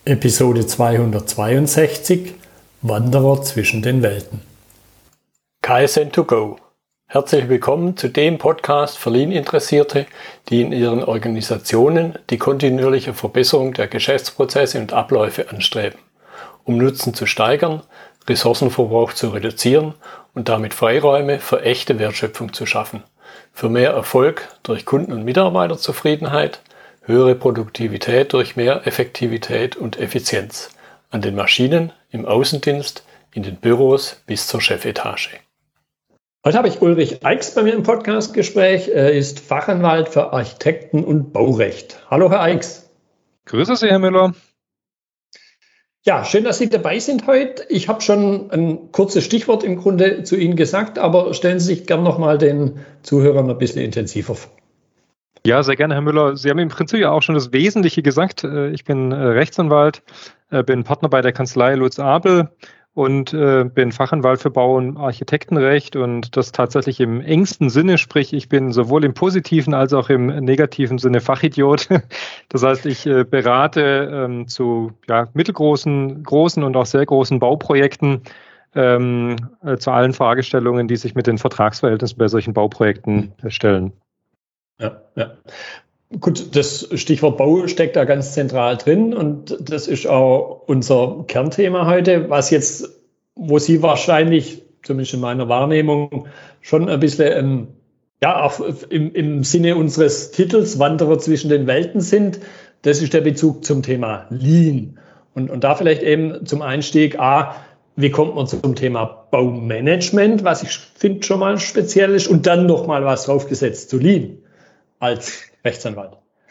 Episode 262 Wanderer zwischen den Welten. KSN2Go. Herzlich willkommen zu dem Podcast für Lean-Interessierte, die in ihren Organisationen die kontinuierliche Verbesserung der Geschäftsprozesse und Abläufe anstreben, um Nutzen zu steigern, Ressourcenverbrauch zu reduzieren und damit Freiräume für echte Wertschöpfung zu schaffen, für mehr Erfolg durch Kunden- und Mitarbeiterzufriedenheit, höhere Produktivität durch mehr Effektivität und Effizienz an den Maschinen, im Außendienst, in den Büros bis zur Chefetage. Heute habe ich Ulrich Eichs bei mir im Podcastgespräch. Er ist Fachanwalt für Architekten- und Baurecht. Hallo, Herr Eichs. Grüße Sie, Herr Müller. Ja, schön, dass Sie dabei sind heute. Ich habe schon ein kurzes Stichwort im Grunde zu Ihnen gesagt, aber stellen Sie sich gern nochmal den Zuhörern ein bisschen intensiver vor. Ja, sehr gerne, Herr Müller. Sie haben im Prinzip ja auch schon das Wesentliche gesagt. Ich bin Rechtsanwalt, bin Partner bei der Kanzlei Lutz Abel und bin Fachanwalt für Bau- und Architektenrecht und das tatsächlich im engsten Sinne, sprich ich bin sowohl im positiven als auch im negativen Sinne Fachidiot. Das heißt, ich berate zu mittelgroßen, großen und auch sehr großen Bauprojekten, zu allen Fragestellungen, die sich mit den Vertragsverhältnissen bei solchen Bauprojekten stellen. Ja. Gut, das Stichwort Bau steckt da ganz zentral drin und das ist auch unser Kernthema heute, wo Sie wahrscheinlich, zumindest in meiner Wahrnehmung, schon ein bisschen auch im Sinne unseres Titels Wanderer zwischen den Welten sind. Das ist der Bezug zum Thema Lean. Und da vielleicht eben zum Einstieg, wie kommt man zum Thema Baumanagement, was ich finde schon mal speziell ist, und dann nochmal was draufgesetzt zu Lean als Rechtsanwalt.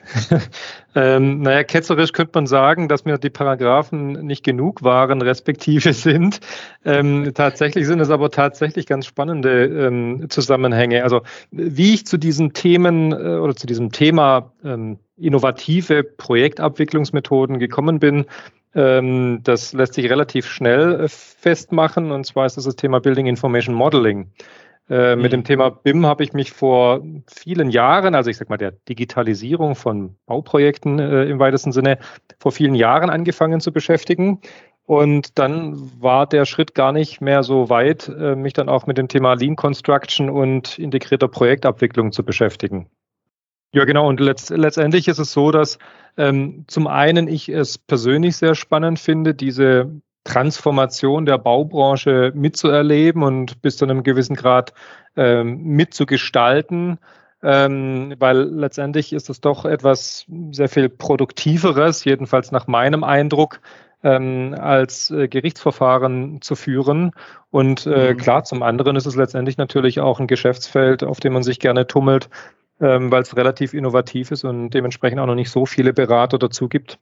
Ketzerisch könnte man sagen, dass mir die Paragraphen nicht genug waren, respektive sind. Tatsächlich sind es aber tatsächlich ganz spannende Zusammenhänge. Also wie ich zu diesen Themen oder zu diesem Thema innovative Projektabwicklungsmethoden gekommen bin, das lässt sich relativ schnell festmachen. Und zwar ist das Thema Building Information Modeling. Mit dem Thema BIM habe ich mich vor vielen Jahren, also ich sag mal der Digitalisierung von Bauprojekten im weitesten Sinne, vor vielen Jahren angefangen zu beschäftigen. Und dann war der Schritt gar nicht mehr so weit, mich dann auch mit dem Thema Lean Construction und integrierter Projektabwicklung zu beschäftigen. Ja, genau. Und letztendlich ist es so, dass zum einen ich es persönlich sehr spannend finde, diese Transformation der Baubranche mitzuerleben und bis zu einem gewissen Grad mitzugestalten, weil letztendlich ist es doch etwas sehr viel Produktiveres, jedenfalls nach meinem Eindruck, als Gerichtsverfahren zu führen. Und klar, zum anderen ist es letztendlich natürlich auch ein Geschäftsfeld, auf dem man sich gerne tummelt, weil es relativ innovativ ist und dementsprechend auch noch nicht so viele Berater dazu gibt.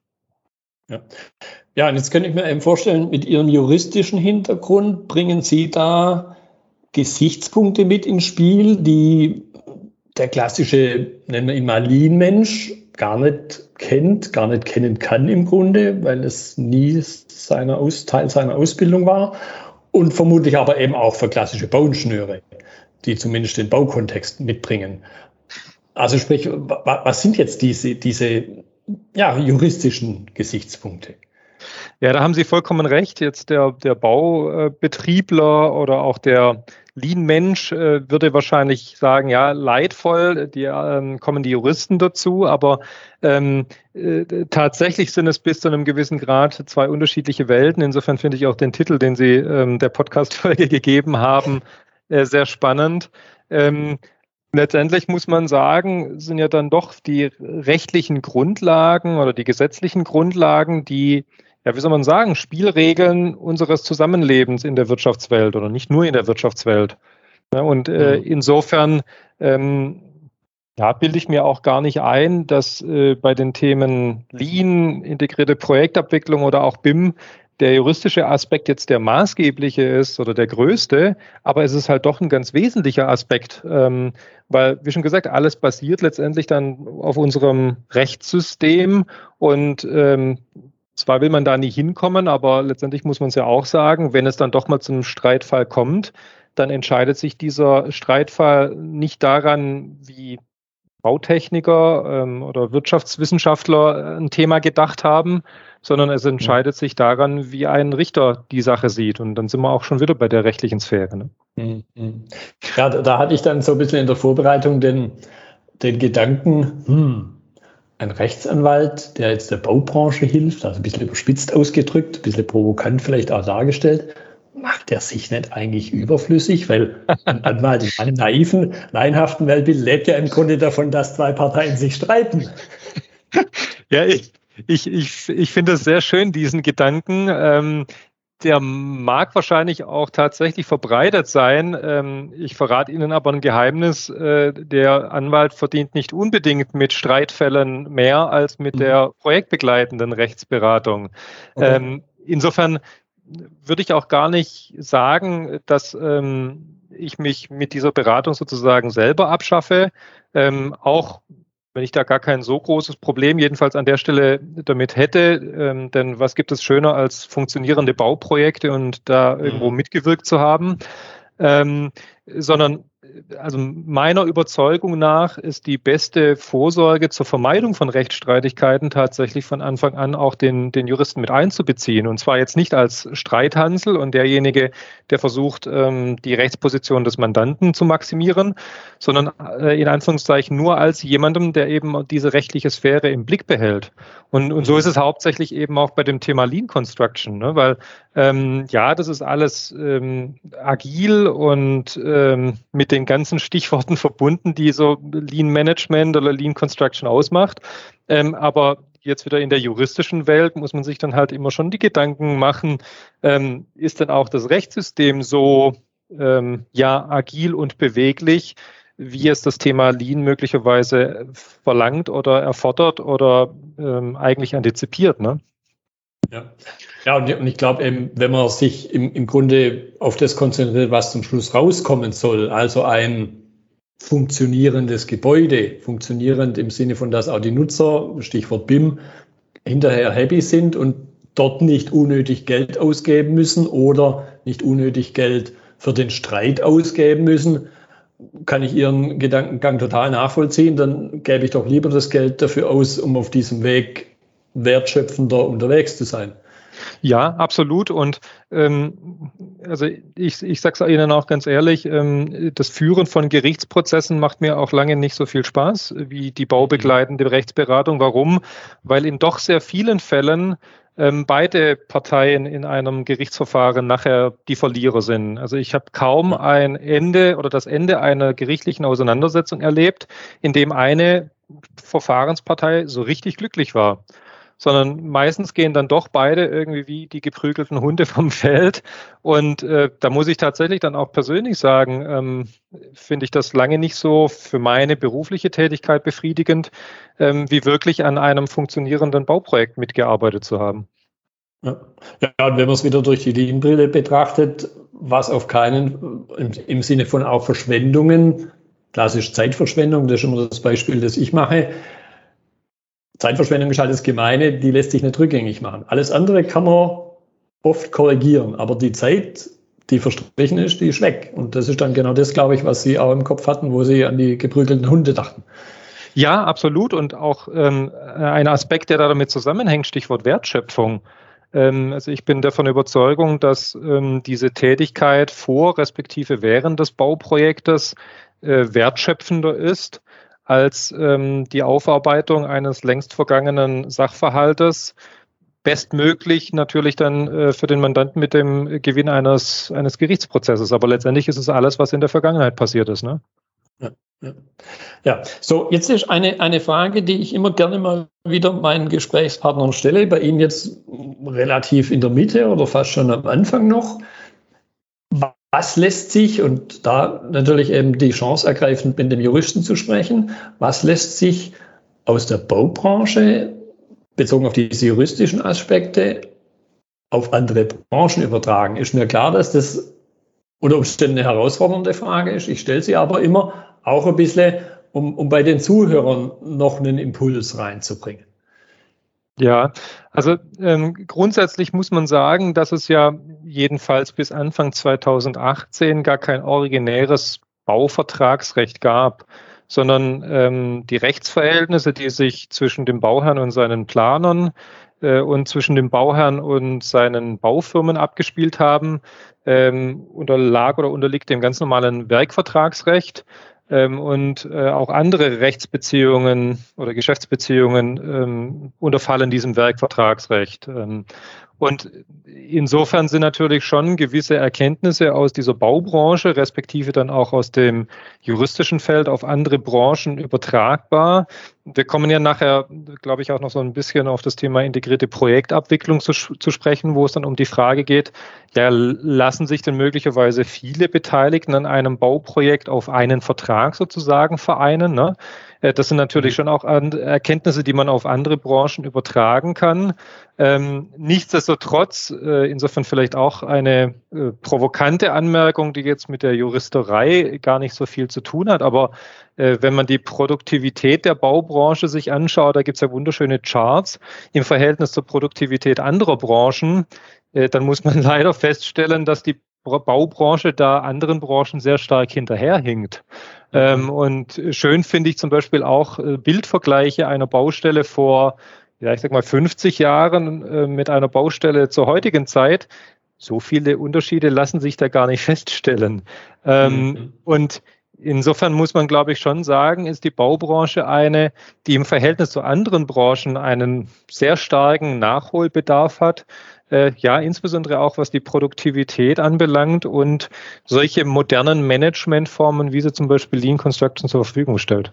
Ja, und jetzt kann ich mir eben vorstellen, mit Ihrem juristischen Hintergrund bringen Sie da Gesichtspunkte mit ins Spiel, die der klassische, nennen wir ihn mal Lean-Mensch, gar nicht kennt, gar nicht kennen kann im Grunde, weil es nie Teil seiner Ausbildung war und vermutlich aber eben auch für klassische Bauingenieure, die zumindest den Baukontext mitbringen. Also sprich, was sind jetzt diese juristischen Gesichtspunkte? Ja, da haben Sie vollkommen recht. Jetzt der Baubetriebler oder auch der Lean-Mensch würde wahrscheinlich sagen, ja, leidvoll, kommen die Juristen dazu, aber tatsächlich sind es bis zu einem gewissen Grad zwei unterschiedliche Welten. Insofern finde ich auch den Titel, den Sie der Podcast-Folge gegeben haben, sehr spannend. Letztendlich muss man sagen, sind ja dann doch die rechtlichen Grundlagen oder die gesetzlichen Grundlagen, die, wie soll man sagen, Spielregeln unseres Zusammenlebens in der Wirtschaftswelt oder nicht nur in der Wirtschaftswelt. Und insofern bilde ich mir auch gar nicht ein, dass bei den Themen Lean, integrierte Projektabwicklung oder auch BIM der juristische Aspekt jetzt der maßgebliche ist oder der größte, aber es ist halt doch ein ganz wesentlicher Aspekt, weil, wie schon gesagt, alles basiert letztendlich dann auf unserem Rechtssystem und zwar will man da nie hinkommen, aber letztendlich muss man es ja auch sagen, wenn es dann doch mal zu einem Streitfall kommt, dann entscheidet sich dieser Streitfall nicht daran, wie Bautechniker oder Wirtschaftswissenschaftler ein Thema gedacht haben, sondern es entscheidet sich daran, wie ein Richter die Sache sieht. Und dann sind wir auch schon wieder bei der rechtlichen Sphäre. Ne? Ja, da hatte ich dann so ein bisschen in der Vorbereitung den Gedanken, ein Rechtsanwalt, der jetzt der Baubranche hilft, also ein bisschen überspitzt ausgedrückt, ein bisschen provokant vielleicht auch dargestellt, macht er sich nicht eigentlich überflüssig? Weil ein Anwalt in einem naiven, laienhaften Weltbild lebt ja im Grunde davon, dass zwei Parteien sich streiten. Ja, ich finde es sehr schön, diesen Gedanken. Der mag wahrscheinlich auch tatsächlich verbreitet sein. Ich verrate Ihnen aber ein Geheimnis. Der Anwalt verdient nicht unbedingt mit Streitfällen mehr als mit der projektbegleitenden Rechtsberatung. Okay. Insofern würde ich auch gar nicht sagen, dass ich mich mit dieser Beratung sozusagen selber abschaffe. Auch wenn ich da gar kein so großes Problem jedenfalls an der Stelle damit hätte, denn was gibt es schöner als funktionierende Bauprojekte und da irgendwo mitgewirkt zu haben, sondern also meiner Überzeugung nach ist die beste Vorsorge zur Vermeidung von Rechtsstreitigkeiten tatsächlich von Anfang an auch den Juristen mit einzubeziehen. Und zwar jetzt nicht als Streithansel und derjenige, der versucht, die Rechtsposition des Mandanten zu maximieren, sondern in Anführungszeichen nur als jemandem, der eben diese rechtliche Sphäre im Blick behält. Und so ist es hauptsächlich eben auch bei dem Thema Lean Construction, ne? Weil ja, das ist alles agil und mit den ganzen Stichworten verbunden, die so Lean Management oder Lean Construction ausmacht. Aber jetzt wieder in der juristischen Welt muss man sich dann halt immer schon die Gedanken machen, ist denn auch das Rechtssystem so agil und beweglich, wie es das Thema Lean möglicherweise verlangt oder erfordert oder eigentlich antizipiert, ne? Ja, und ich glaube eben, wenn man sich im Grunde auf das konzentriert, was zum Schluss rauskommen soll, also ein funktionierendes Gebäude, funktionierend im Sinne von, dass auch die Nutzer, Stichwort BIM, hinterher happy sind und dort nicht unnötig Geld ausgeben müssen oder nicht unnötig Geld für den Streit ausgeben müssen, kann ich Ihren Gedankengang total nachvollziehen. Dann gebe ich doch lieber das Geld dafür aus, um auf diesem Weg wertschöpfender unterwegs zu sein. Ja, absolut. Und also ich sage es Ihnen auch ganz ehrlich, das Führen von Gerichtsprozessen macht mir auch lange nicht so viel Spaß wie die baubegleitende Rechtsberatung. Warum? Weil in doch sehr vielen Fällen beide Parteien in einem Gerichtsverfahren nachher die Verlierer sind. Also ich habe kaum ein Ende oder das Ende einer gerichtlichen Auseinandersetzung erlebt, in dem eine Verfahrenspartei so richtig glücklich war. Sondern meistens gehen dann doch beide irgendwie wie die geprügelten Hunde vom Feld. Und da muss ich tatsächlich dann auch persönlich sagen, finde ich das lange nicht so für meine berufliche Tätigkeit befriedigend, wie wirklich an einem funktionierenden Bauprojekt mitgearbeitet zu haben. Ja, und wenn man es wieder durch die Lean-Brille betrachtet, was auf keinen, im Sinne von auch Verschwendungen, klassisch Zeitverschwendung, das ist immer das Beispiel, das ich mache. Zeitverschwendung ist halt das Gemeine, die lässt sich nicht rückgängig machen. Alles andere kann man oft korrigieren, aber die Zeit, die verstrichen ist, die ist weg. Und das ist dann genau das, glaube ich, was Sie auch im Kopf hatten, wo Sie an die geprügelten Hunde dachten. Ja, absolut. Und auch ein Aspekt, der damit zusammenhängt, Stichwort Wertschöpfung. Also ich bin davon Überzeugung, dass diese Tätigkeit vor respektive während des Bauprojektes wertschöpfender ist als die Aufarbeitung eines längst vergangenen Sachverhaltes, bestmöglich natürlich dann für den Mandanten mit dem Gewinn eines Gerichtsprozesses. Aber letztendlich ist es alles, was in der Vergangenheit passiert ist, ne? Ja, so jetzt ist eine Frage, die ich immer gerne mal wieder meinen Gesprächspartnern stelle, bei Ihnen jetzt relativ in der Mitte oder fast schon am Anfang noch. Was lässt sich, und da natürlich eben die Chance ergreifend mit dem Juristen zu sprechen, was lässt sich aus der Baubranche, bezogen auf diese juristischen Aspekte, auf andere Branchen übertragen? Ist mir klar, dass das unter Umständen eine herausfordernde Frage ist. Ich stelle sie aber immer auch ein bisschen, um bei den Zuhörern noch einen Impuls reinzubringen. Ja, also grundsätzlich muss man sagen, dass es ja jedenfalls bis Anfang 2018 gar kein originäres Bauvertragsrecht gab, sondern die Rechtsverhältnisse, die sich zwischen dem Bauherrn und seinen Planern und zwischen dem Bauherrn und seinen Baufirmen abgespielt haben, unterliegt dem ganz normalen Werkvertragsrecht. Und auch andere Rechtsbeziehungen oder Geschäftsbeziehungen unterfallen diesem Werkvertragsrecht. Und insofern sind natürlich schon gewisse Erkenntnisse aus dieser Baubranche, respektive dann auch aus dem juristischen Feld auf andere Branchen übertragbar. Wir kommen ja nachher, glaube ich, auch noch so ein bisschen auf das Thema integrierte Projektabwicklung zu sprechen, wo es dann um die Frage geht, ja, lassen sich denn möglicherweise viele Beteiligten an einem Bauprojekt auf einen Vertrag sozusagen vereinen, ne? Das sind natürlich schon auch Erkenntnisse, die man auf andere Branchen übertragen kann. Nichtsdestotrotz, insofern vielleicht auch eine provokante Anmerkung, die jetzt mit der Juristerei gar nicht so viel zu tun hat, aber wenn man die Produktivität der Baubranche sich anschaut, da gibt es ja wunderschöne Charts im Verhältnis zur Produktivität anderer Branchen, dann muss man leider feststellen, dass die Baubranche da anderen Branchen sehr stark hinterherhinkt. Und schön finde ich zum Beispiel auch Bildvergleiche einer Baustelle vor, ja, ich sag mal 50 Jahren mit einer Baustelle zur heutigen Zeit. So viele Unterschiede lassen sich da gar nicht feststellen. Und insofern muss man, glaube ich, schon sagen, ist die Baubranche eine, die im Verhältnis zu anderen Branchen einen sehr starken Nachholbedarf hat. Ja, insbesondere auch was die Produktivität anbelangt und solche modernen Managementformen, wie sie zum Beispiel Lean Construction zur Verfügung stellt.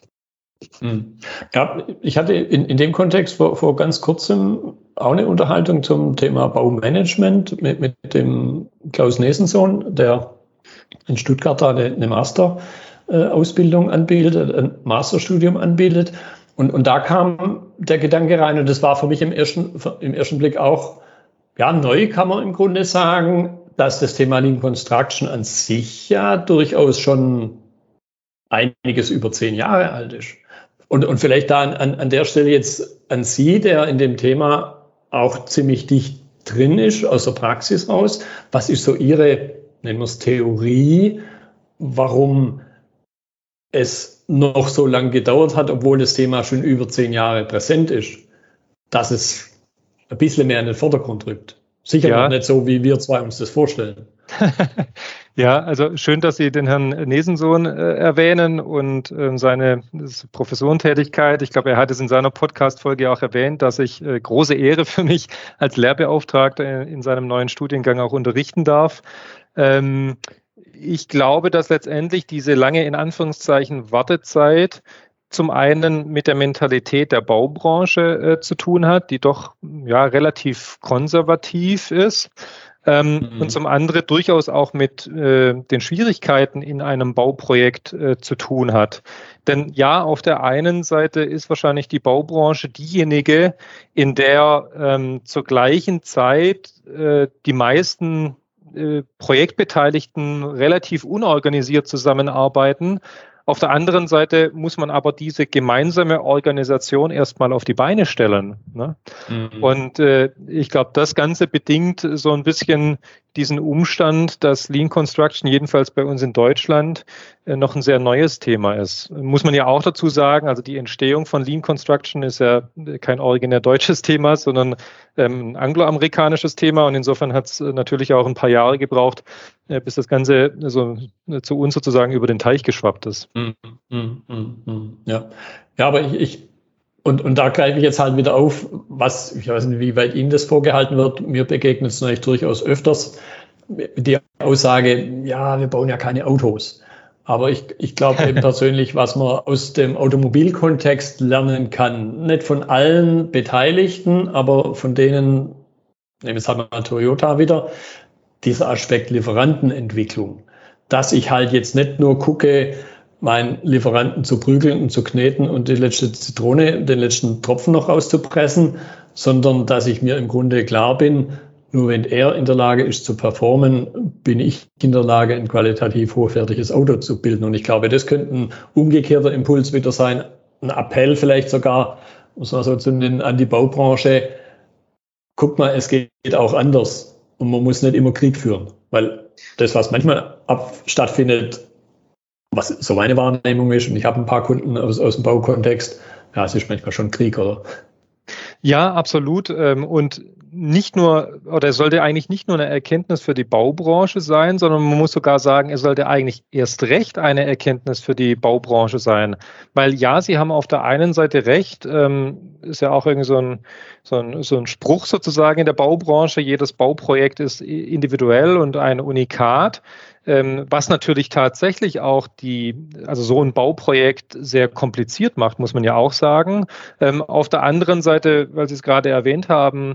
Ja, ich hatte in dem Kontext vor ganz kurzem auch eine Unterhaltung zum Thema Baumanagement mit dem Klaus Nesensohn, der in Stuttgart da eine Master-Ausbildung anbietet, ein Masterstudium anbietet. Und da kam der Gedanke rein, und das war für mich im ersten Blick auch ja, neu, kann man im Grunde sagen, dass das Thema Lean Construction an sich ja durchaus schon einiges über 10 Jahre alt ist. Und vielleicht da an der Stelle jetzt an Sie, der in dem Thema auch ziemlich dicht drin ist, aus der Praxis raus. Was ist so Ihre, nennen wir es Theorie, warum es noch so lange gedauert hat, obwohl das Thema schon über 10 Jahre präsent ist, dass es ein bisschen mehr in den Vordergrund rückt. Sicher noch nicht so, wie wir zwei uns das vorstellen. Ja, also schön, dass Sie den Herrn Nesensohn erwähnen und seine Professorentätigkeit. Ich glaube, er hat es in seiner Podcast-Folge auch erwähnt, dass ich große Ehre für mich als Lehrbeauftragter in seinem neuen Studiengang auch unterrichten darf. Ich glaube, dass letztendlich diese lange, in Anführungszeichen, Wartezeit zum einen mit der Mentalität der Baubranche zu tun hat, die doch ja relativ konservativ ist. Und zum anderen durchaus auch mit den Schwierigkeiten in einem Bauprojekt zu tun hat. Denn ja, auf der einen Seite ist wahrscheinlich die Baubranche diejenige, in der zur gleichen Zeit die meisten Projektbeteiligten relativ unorganisiert zusammenarbeiten. Auf der anderen Seite muss man aber diese gemeinsame Organisation erstmal auf die Beine stellen, ne? Und ich glaube, das Ganze bedingt so ein bisschen diesen Umstand, dass Lean Construction jedenfalls bei uns in Deutschland noch ein sehr neues Thema ist. Muss man ja auch dazu sagen, also die Entstehung von Lean Construction ist ja kein originär deutsches Thema, sondern ein angloamerikanisches Thema, und insofern hat es natürlich auch ein paar Jahre gebraucht, bis das Ganze so zu uns sozusagen über den Teich geschwappt ist. Ja, aber und da greife ich jetzt halt wieder auf, ich weiß nicht, wie weit Ihnen das vorgehalten wird, mir begegnet es natürlich durchaus öfters, die Aussage, ja, wir bauen ja keine Autos. Aber ich glaube eben persönlich, was man aus dem Automobilkontext lernen kann, nicht von allen Beteiligten, aber von denen, nehmen wir jetzt halt mal Toyota wieder, dieser Aspekt Lieferantenentwicklung, dass ich halt jetzt nicht nur gucke, meinen Lieferanten zu prügeln und zu kneten und die letzte Zitrone, den letzten Tropfen noch rauszupressen, sondern dass ich mir im Grunde klar bin, nur wenn er in der Lage ist zu performen, bin ich in der Lage, ein qualitativ hochwertiges Auto zu bilden. Und ich glaube, das könnte ein umgekehrter Impuls wieder sein, ein Appell vielleicht sogar, muss man so zu nennen, an die Baubranche. Guck mal, es geht auch anders und man muss nicht immer Krieg führen, weil das, was manchmal stattfindet, was so meine Wahrnehmung ist, und ich habe ein paar Kunden aus dem Baukontext, ja, es ist manchmal schon Krieg, oder? Ja, absolut. Und nicht nur, oder es sollte eigentlich nicht nur eine Erkenntnis für die Baubranche sein, sondern man muss sogar sagen, es sollte eigentlich erst recht eine Erkenntnis für die Baubranche sein. Weil ja, Sie haben auf der einen Seite recht, ist ja auch irgendwie so ein Spruch sozusagen in der Baubranche, jedes Bauprojekt ist individuell und ein Unikat. Was natürlich tatsächlich auch also so ein Bauprojekt sehr kompliziert macht, muss man ja auch sagen. Auf der anderen Seite, weil Sie es gerade erwähnt haben,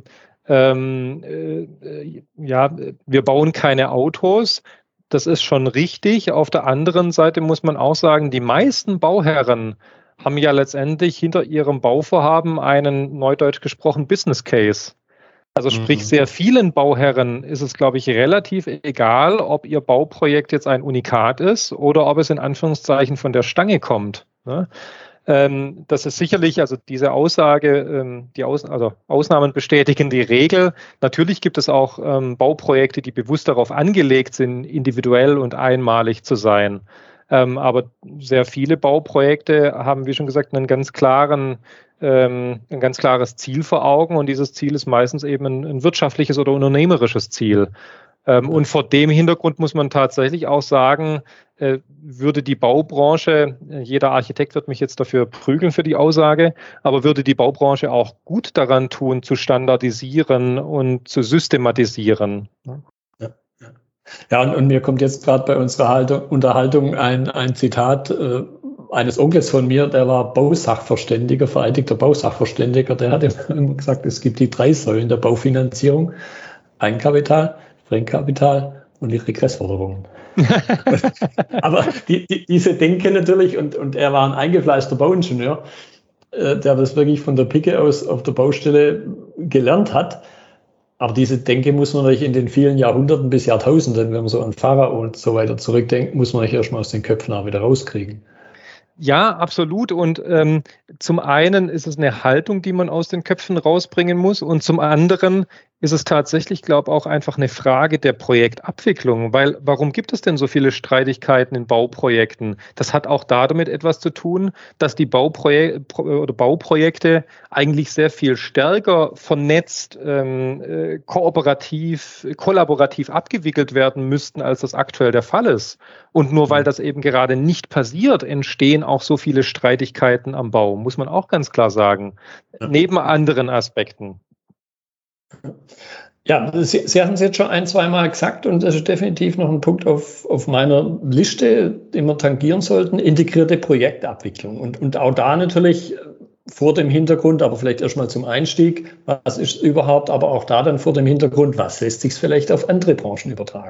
ja, wir bauen keine Autos. Das ist schon richtig. Auf der anderen Seite muss man auch sagen, die meisten Bauherren haben ja letztendlich hinter ihrem Bauvorhaben einen, neudeutsch gesprochen, Business Case. Also sprich, sehr vielen Bauherren ist es, glaube ich, relativ egal, ob ihr Bauprojekt jetzt ein Unikat ist oder ob es in Anführungszeichen von der Stange kommt. Ne? Das ist sicherlich, also diese Aussage, also Ausnahmen bestätigen die Regel. Natürlich gibt es auch Bauprojekte, die bewusst darauf angelegt sind, individuell und einmalig zu sein. Aber sehr viele Bauprojekte haben, wie schon gesagt, ein ganz klares Ziel vor Augen, und dieses Ziel ist meistens eben ein wirtschaftliches oder unternehmerisches Ziel. Und vor dem Hintergrund muss man tatsächlich auch sagen, würde die Baubranche, jeder Architekt wird mich jetzt dafür prügeln für die Aussage, aber würde die Baubranche auch gut daran tun, zu standardisieren und zu systematisieren. Ja, und mir kommt jetzt gerade bei unserer Unterhaltung ein Zitat eines Onkels von mir, der war Bausachverständiger, vereidigter Bausachverständiger, der hat immer gesagt, es gibt die 3 Säulen der Baufinanzierung: Eigenkapital, Fremdkapital und die Regressforderungen. Aber diese Denke natürlich, und er war ein eingefleischter Bauingenieur, der das wirklich von der Pike aus auf der Baustelle gelernt hat. Aber diese Denke muss man natürlich in den vielen Jahrhunderten bis Jahrtausenden, wenn man so an Pharao und so weiter zurückdenkt, muss man natürlich erstmal aus den Köpfen auch wieder rauskriegen. Ja, absolut. Und zum einen ist es eine Haltung, die man aus den Köpfen rausbringen muss. Und zum anderen ist es tatsächlich, glaube ich, auch einfach eine Frage der Projektabwicklung. Weil warum gibt es denn so viele Streitigkeiten in Bauprojekten? Das hat auch damit etwas zu tun, dass die Bauprojekte eigentlich sehr viel stärker vernetzt, kollaborativ abgewickelt werden müssten, als das aktuell der Fall ist. Und nur weil das eben gerade nicht passiert, entstehen auch so viele Streitigkeiten am Bau, muss man auch ganz klar sagen, neben anderen Aspekten. Ja, Sie hatten es jetzt schon 1-2 Mal gesagt, und das ist definitiv noch ein Punkt auf meiner Liste, den wir tangieren sollten: integrierte Projektabwicklung. Und auch da natürlich vor dem Hintergrund, aber vielleicht erstmal zum Einstieg, was ist überhaupt, aber auch da dann vor dem Hintergrund, was lässt sich vielleicht auf andere Branchen übertragen?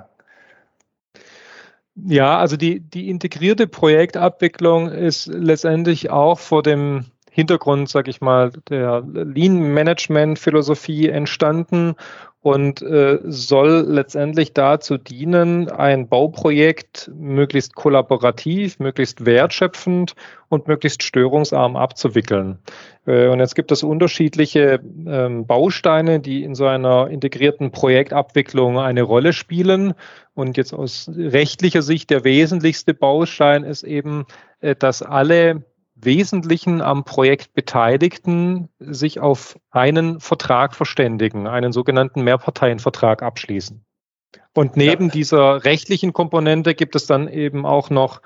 Ja, also die integrierte Projektabwicklung ist letztendlich auch vor dem Hintergrund, sage ich mal, der Lean-Management-Philosophie entstanden und soll letztendlich dazu dienen, ein Bauprojekt möglichst kollaborativ, möglichst wertschöpfend und möglichst störungsarm abzuwickeln. Und jetzt gibt es unterschiedliche Bausteine, die in so einer integrierten Projektabwicklung eine Rolle spielen. Und jetzt aus rechtlicher Sicht der wesentlichste Baustein ist eben, dass alle Wesentlichen am Projekt Beteiligten sich auf einen Vertrag verständigen, einen sogenannten Mehrparteienvertrag abschließen. Und neben dieser rechtlichen Komponente gibt es dann eben auch noch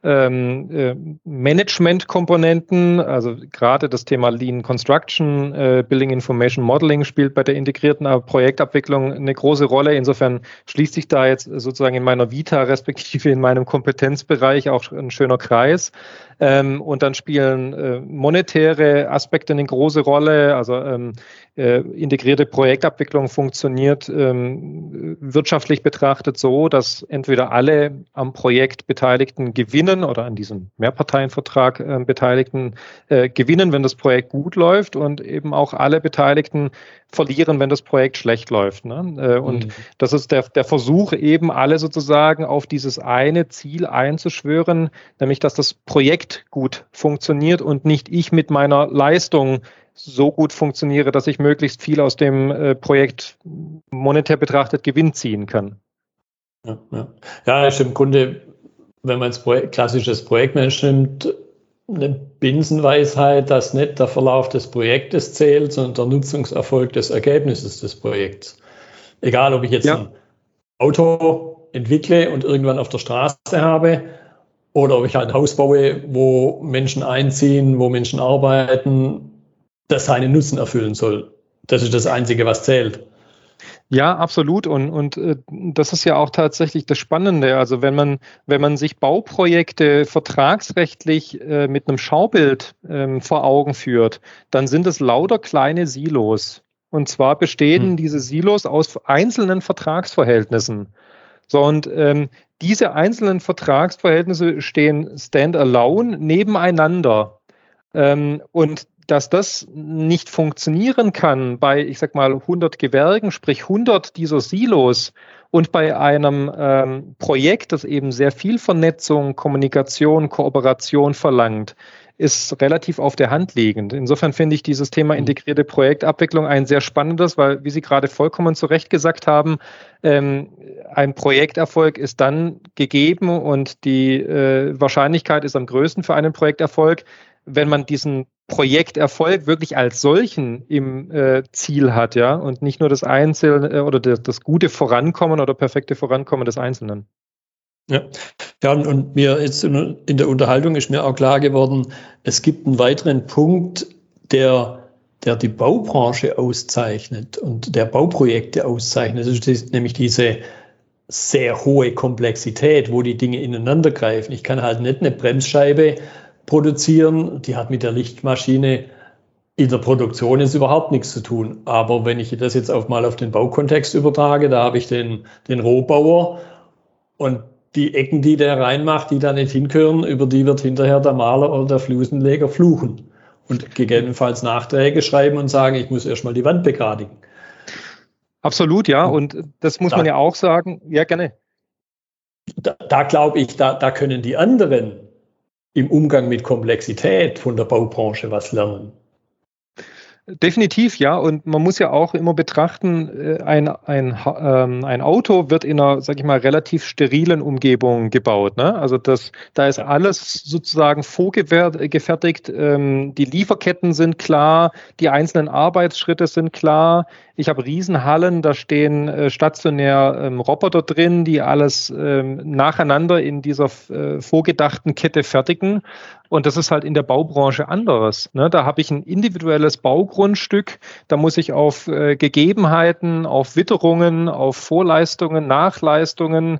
Management-Komponenten, also gerade das Thema Lean Construction, Building Information Modeling spielt bei der integrierten Projektabwicklung eine große Rolle. Insofern schließt sich da jetzt sozusagen in meiner Vita respektive in meinem Kompetenzbereich auch ein schöner Kreis. Und dann spielen monetäre Aspekte eine große Rolle. Also integrierte Projektabwicklung funktioniert wirtschaftlich betrachtet so, dass entweder alle am Projekt Beteiligten gewinnen oder an diesem Mehrparteienvertrag Beteiligten gewinnen, wenn das Projekt gut läuft, und eben auch alle Beteiligten verlieren, wenn das Projekt schlecht läuft. Ne? Und das ist der Versuch, eben alle sozusagen auf dieses eine Ziel einzuschwören, nämlich dass das Projekt gut funktioniert und nicht ich mit meiner Leistung so gut funktioniere, dass ich möglichst viel aus dem Projekt monetär betrachtet Gewinn ziehen kann. Ja, ist im Grunde wenn man jetzt klassisches Projektmanagement nimmt, eine Binsenweisheit, dass nicht der Verlauf des Projektes zählt, sondern der Nutzungserfolg des Ergebnisses des Projekts. Egal, ob ich jetzt ein Auto entwickle und irgendwann auf der Straße habe oder ob ich halt ein Haus baue, wo Menschen einziehen, wo Menschen arbeiten, das seinen Nutzen erfüllen soll. Das ist das Einzige, was zählt. Ja, absolut. Und das ist ja auch tatsächlich das Spannende. Also wenn man sich Bauprojekte vertragsrechtlich mit einem Schaubild vor Augen führt, dann sind es lauter kleine Silos. Und zwar bestehen diese Silos aus einzelnen Vertragsverhältnissen. So, und diese einzelnen Vertragsverhältnisse stehen standalone nebeneinander. Und dass das nicht funktionieren kann bei, ich sag mal, 100 Gewerken, sprich 100 dieser Silos und bei einem Projekt, das eben sehr viel Vernetzung, Kommunikation, Kooperation verlangt, ist relativ auf der Hand liegend. Insofern finde ich dieses Thema integrierte Projektabwicklung ein sehr spannendes, weil, wie Sie gerade vollkommen zu Recht gesagt haben, ein Projekterfolg ist dann gegeben und die Wahrscheinlichkeit ist am größten für einen Projekterfolg, wenn man diesen Projekterfolg wirklich als solchen im Ziel hat, ja, und nicht nur das Einzelne oder das gute Vorankommen oder perfekte Vorankommen des Einzelnen. Ja, und mir jetzt in der Unterhaltung ist mir auch klar geworden, es gibt einen weiteren Punkt, der die Baubranche auszeichnet und der Bauprojekte auszeichnet. Das ist nämlich diese sehr hohe Komplexität, wo die Dinge ineinander greifen. Ich kann halt nicht eine Bremsscheibe produzieren, die hat mit der Lichtmaschine in der Produktion jetzt überhaupt nichts zu tun. Aber wenn ich das jetzt mal auf den Baukontext übertrage, da habe ich den Rohbauer und die Ecken, die der reinmacht, die da nicht hingehören, über die wird hinterher der Maler oder der Flusenleger fluchen und gegebenenfalls Nachträge schreiben und sagen, ich muss erstmal die Wand begradigen. Absolut, ja. Und das muss man ja auch sagen. Ja, gerne. Da glaube ich, da können die anderen im Umgang mit Komplexität von der Baubranche was lernen. Definitiv, ja. Und man muss ja auch immer betrachten, ein Auto wird in einer, sag ich mal, relativ sterilen Umgebung gebaut. Ne? Also da ist alles sozusagen vorgefertigt. Die Lieferketten sind klar, die einzelnen Arbeitsschritte sind klar. Ich habe Riesenhallen, da stehen stationär Roboter drin, die alles nacheinander in dieser vorgedachten Kette fertigen. Und das ist halt in der Baubranche anderes. Ne? Da habe ich ein individuelles Baugrundstück, da muss ich auf Gegebenheiten, auf Witterungen, auf Vorleistungen, Nachleistungen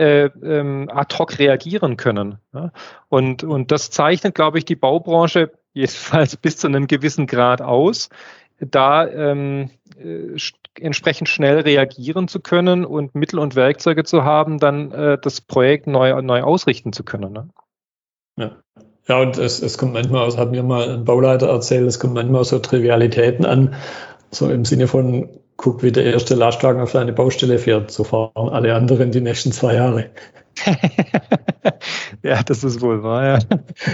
ad hoc reagieren können. Ne? Und das zeichnet, glaube ich, die Baubranche jedenfalls bis zu einem gewissen Grad aus, da entsprechend schnell reagieren zu können und Mittel und Werkzeuge zu haben, dann das Projekt neu ausrichten zu können. Ne? Ja, und es kommt manchmal aus, hat mir mal ein Bauleiter erzählt, es kommt manchmal so Trivialitäten an, so im Sinne von, guck, wie der erste Lastwagen auf deine Baustelle fährt, so fahren alle anderen die nächsten 2 Jahre. Ja, das ist wohl wahr, ja.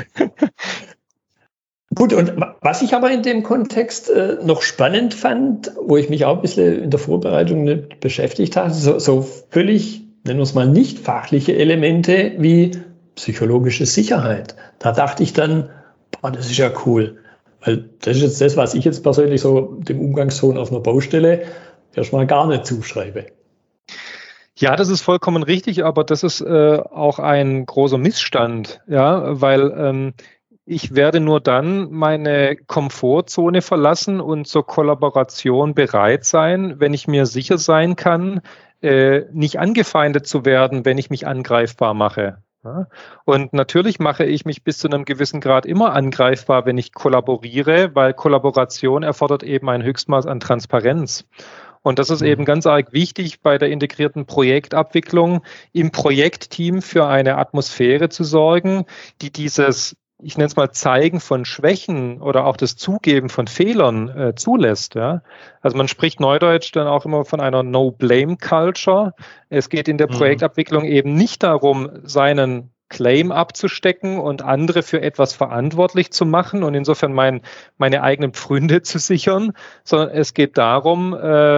Gut, und was ich aber in dem Kontext noch spannend fand, wo ich mich auch ein bisschen in der Vorbereitung nicht beschäftigt habe, so völlig, nennen wir es mal, nicht fachliche Elemente wie psychologische Sicherheit. Da dachte ich dann, das ist ja cool, weil das ist jetzt das, was ich jetzt persönlich so dem Umgangston auf einer Baustelle erstmal gar nicht zuschreibe. Ja, das ist vollkommen richtig, aber das ist auch ein großer Missstand, ja, weil ich werde nur dann meine Komfortzone verlassen und zur Kollaboration bereit sein, wenn ich mir sicher sein kann, nicht angefeindet zu werden, wenn ich mich angreifbar mache. Ja? Und natürlich mache ich mich bis zu einem gewissen Grad immer angreifbar, wenn ich kollaboriere, weil Kollaboration erfordert eben ein Höchstmaß an Transparenz. Und das ist eben ganz arg wichtig bei der integrierten Projektabwicklung, im Projektteam für eine Atmosphäre zu sorgen, die dieses, ich nenne es mal, Zeigen von Schwächen oder auch das Zugeben von Fehlern zulässt. Ja? Also man spricht neudeutsch dann auch immer von einer No-Blame-Culture. Es geht in der Projektabwicklung eben nicht darum, seinen Claim abzustecken und andere für etwas verantwortlich zu machen und insofern meine eigenen Pfründe zu sichern, sondern es geht darum,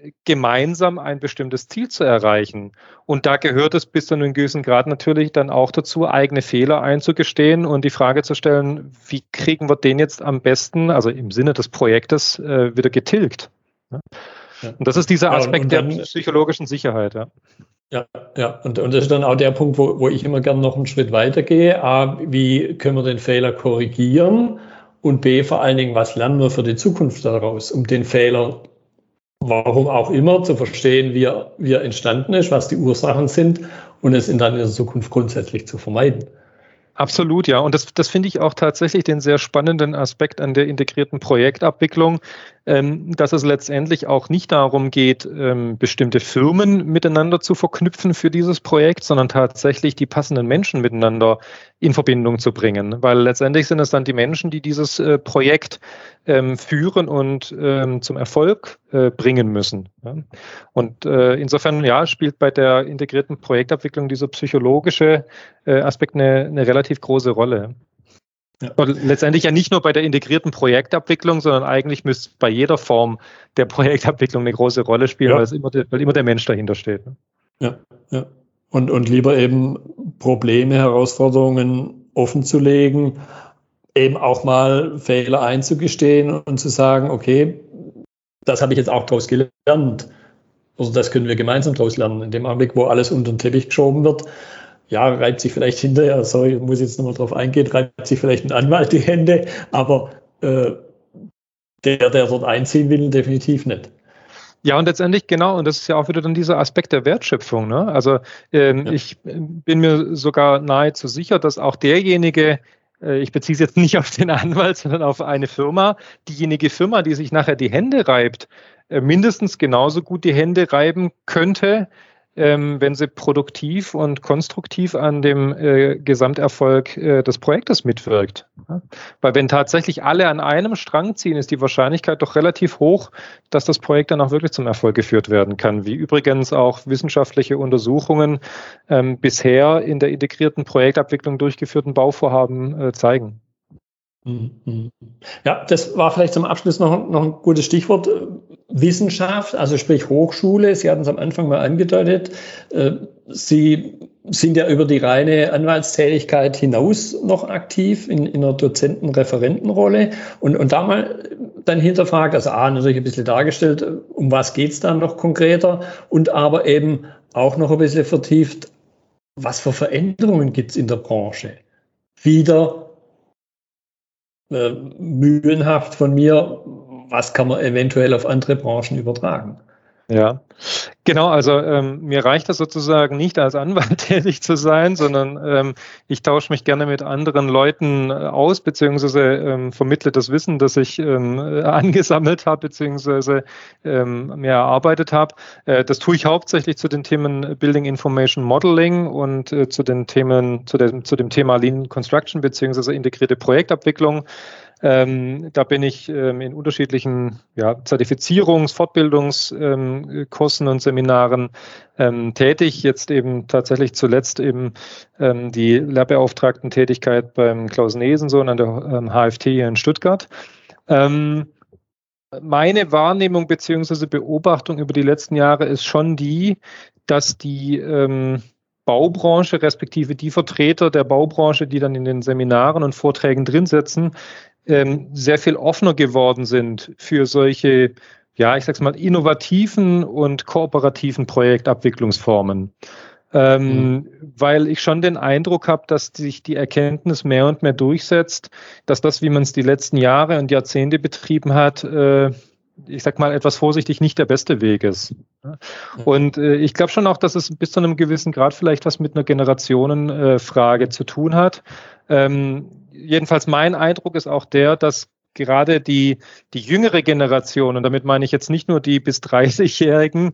gemeinsam ein bestimmtes Ziel zu erreichen. Und da gehört es bis zu einem gewissen Grad natürlich dann auch dazu, eigene Fehler einzugestehen und die Frage zu stellen, wie kriegen wir den jetzt am besten, also im Sinne des Projektes, wieder getilgt. Ja? Und das ist dieser Aspekt der psychologischen Sicherheit. Ja. Und das ist dann auch der Punkt, wo ich immer gerne noch einen Schritt weitergehe. A, wie können wir den Fehler korrigieren? Und B, vor allen Dingen, was lernen wir für die Zukunft daraus, um den Fehler, warum auch immer, zu verstehen, wie er entstanden ist, was die Ursachen sind und es dann in der Zukunft grundsätzlich zu vermeiden. Absolut, ja. Und das finde ich auch tatsächlich den sehr spannenden Aspekt an der integrierten Projektabwicklung, dass es letztendlich auch nicht darum geht, bestimmte Firmen miteinander zu verknüpfen für dieses Projekt, sondern tatsächlich die passenden Menschen miteinander in Verbindung zu bringen. Weil letztendlich sind es dann die Menschen, die dieses Projekt führen und zum Erfolg bringen müssen. Ja. Und insofern spielt bei der integrierten Projektabwicklung dieser psychologische Aspekt eine relativ große Rolle. Ja. Und letztendlich ja nicht nur bei der integrierten Projektabwicklung, sondern eigentlich müsste bei jeder Form der Projektabwicklung eine große Rolle spielen, weil immer der Mensch dahinter steht. Ne? Ja. Und lieber eben Probleme, Herausforderungen offen zu legen, eben auch mal Fehler einzugestehen und zu sagen, okay, das habe ich jetzt auch daraus gelernt. Also das können wir gemeinsam daraus lernen. In dem Augenblick, wo alles unter den Teppich geschoben wird, reibt sich vielleicht hinterher, sorry, muss jetzt nochmal drauf eingehen, reibt sich vielleicht ein Anwalt die Hände, aber der dort einziehen will, definitiv nicht. Ja, und letztendlich genau, und das ist ja auch wieder dann dieser Aspekt der Wertschöpfung. Ne? Also ich bin mir sogar nahezu sicher, dass auch derjenige, ich beziehe es jetzt nicht auf den Anwalt, sondern auf eine Firma, diejenige Firma, die sich nachher die Hände reibt, mindestens genauso gut die Hände reiben könnte, wenn sie produktiv und konstruktiv an dem Gesamterfolg des Projektes mitwirkt. Ja? Weil wenn tatsächlich alle an einem Strang ziehen, ist die Wahrscheinlichkeit doch relativ hoch, dass das Projekt dann auch wirklich zum Erfolg geführt werden kann. Wie übrigens auch wissenschaftliche Untersuchungen bisher in der integrierten Projektabwicklung durchgeführten Bauvorhaben zeigen. Ja, das war vielleicht zum Abschluss noch ein gutes Stichwort. Wissenschaft, also sprich Hochschule, Sie hatten es am Anfang mal angedeutet. Sie sind ja über die reine Anwaltstätigkeit hinaus noch aktiv in einer Dozenten-Referentenrolle und da mal dann hinterfragt, also natürlich ein bisschen dargestellt, um was geht es dann noch konkreter und aber eben auch noch ein bisschen vertieft, was für Veränderungen gibt es in der Branche? Wieder mühenhaft von mir, was kann man eventuell auf andere Branchen übertragen? Ja, genau, also mir reicht das sozusagen nicht als Anwalt tätig zu sein, sondern ich tausche mich gerne mit anderen Leuten aus, beziehungsweise vermittle das Wissen, das ich angesammelt habe, beziehungsweise mir erarbeitet habe. Das tue ich hauptsächlich zu den Themen Building Information Modeling und zu dem Thema Lean Construction, beziehungsweise integrierte Projektabwicklung. Da bin ich in unterschiedlichen Zertifizierungs-, Fortbildungskursen und Seminaren tätig. Jetzt eben tatsächlich zuletzt eben die Lehrbeauftragten-Tätigkeit beim Klaus Nesensohn an der HFT hier in Stuttgart. Meine Wahrnehmung bzw. Beobachtung über die letzten Jahre ist schon die, dass die Baubranche, respektive die Vertreter der Baubranche, die dann in den Seminaren und Vorträgen drin sitzen, sehr viel offener geworden sind für solche, ich sag's mal, innovativen und kooperativen Projektabwicklungsformen. Weil ich schon den Eindruck habe, dass sich die Erkenntnis mehr und mehr durchsetzt, dass das, wie man es die letzten Jahre und Jahrzehnte betrieben hat, ich sag mal etwas vorsichtig, nicht der beste Weg ist. Und ich glaube schon auch, dass es bis zu einem gewissen Grad vielleicht was mit einer Generationenfrage zu tun hat. Jedenfalls mein Eindruck ist auch der, dass gerade die jüngere Generation, und damit meine ich jetzt nicht nur die bis 30-Jährigen,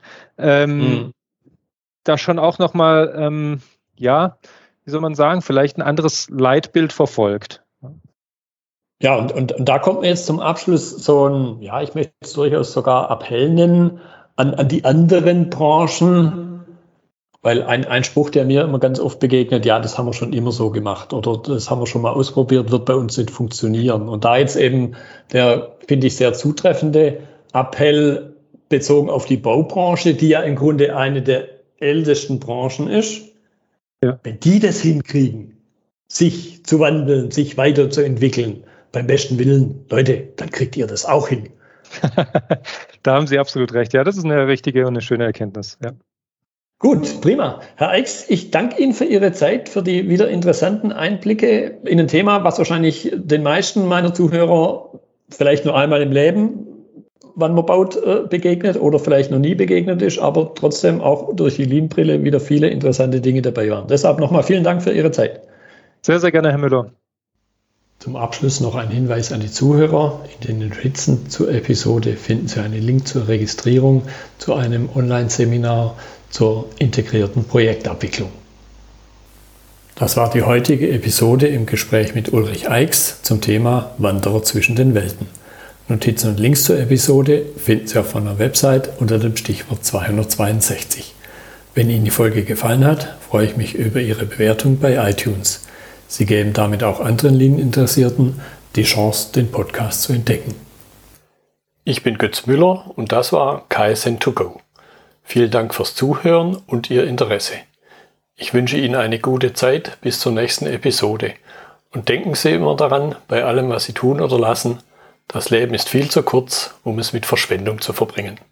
da schon auch nochmal, wie soll man sagen, vielleicht ein anderes Leitbild verfolgt. Ja, und da kommt mir jetzt zum Abschluss so ein, ich möchte es durchaus sogar Appell nennen, an die anderen Branchen, weil ein Spruch, der mir immer ganz oft begegnet, das haben wir schon immer so gemacht oder das haben wir schon mal ausprobiert, wird bei uns nicht funktionieren. Und da jetzt eben der, finde ich, sehr zutreffende Appell, bezogen auf die Baubranche, die ja im Grunde eine der ältesten Branchen ist. Ja. Wenn die das hinkriegen, sich zu wandeln, sich weiterzuentwickeln, beim besten Willen, Leute, dann kriegt ihr das auch hin. Da haben Sie absolut recht. Ja, das ist eine richtige und eine schöne Erkenntnis. Ja. Gut, prima. Herr Eichs, ich danke Ihnen für Ihre Zeit, für die wieder interessanten Einblicke in ein Thema, was wahrscheinlich den meisten meiner Zuhörer vielleicht nur einmal im Leben, wann man baut, begegnet oder vielleicht noch nie begegnet ist, aber trotzdem auch durch die Lean-Brille wieder viele interessante Dinge dabei waren. Deshalb nochmal vielen Dank für Ihre Zeit. Sehr, sehr gerne, Herr Müller. Zum Abschluss noch ein Hinweis an die Zuhörer. In den Notizen zur Episode finden Sie einen Link zur Registrierung zu einem Online-Seminar zur integrierten Projektabwicklung. Das war die heutige Episode im Gespräch mit Ulrich Eichs zum Thema Wanderer zwischen den Welten. Notizen und Links zur Episode finden Sie auf meiner Website unter dem Stichwort 262. Wenn Ihnen die Folge gefallen hat, freue ich mich über Ihre Bewertung bei iTunes. Sie geben damit auch anderen Lean-Interessierten die Chance, den Podcast zu entdecken. Ich bin Götz Müller und das war Kaizen2Go. Vielen Dank fürs Zuhören und Ihr Interesse. Ich wünsche Ihnen eine gute Zeit bis zur nächsten Episode. Und denken Sie immer daran, bei allem, was Sie tun oder lassen, das Leben ist viel zu kurz, um es mit Verschwendung zu verbringen.